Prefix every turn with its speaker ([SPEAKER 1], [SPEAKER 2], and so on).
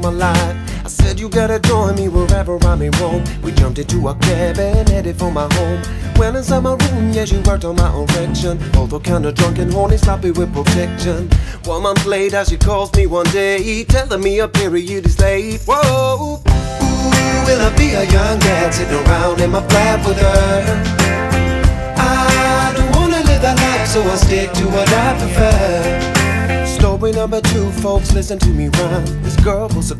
[SPEAKER 1] my life. I said you gotta join me wherever I may roam. We jumped into a cab and headed for my home. Well, inside my room, yeah, she worked on my erection. Both were kinda drunk and horny, sloppy with protection. 1 month later, she calls me one day, telling me a period is late. Whoa, ooh, will I be a young dad sitting around in my flat with her? I don't wanna live that life, so I stick to what I prefer. Story number 2, folks, listen to me rhyme. This girl was a